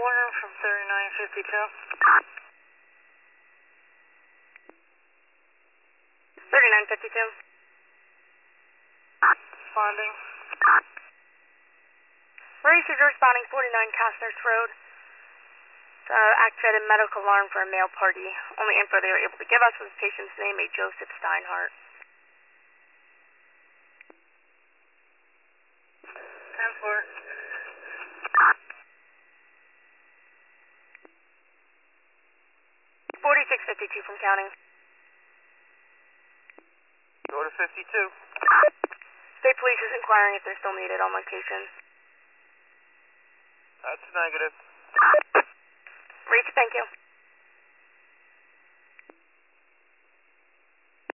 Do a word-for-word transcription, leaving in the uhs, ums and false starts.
Warner from thirty-nine fifty-two. thirty-nine fifty-two. Responding. Racers are responding forty-nine Castners Road. It's uh, activated medical alarm for a male party. Only info they were able to give us was the patient's name, a Joseph Steinhardt. ten four. forty-six fifty-two from counting. Go to fifty-two. State Police is inquiring if they're still needed on location. That's negative. Reach, thank you.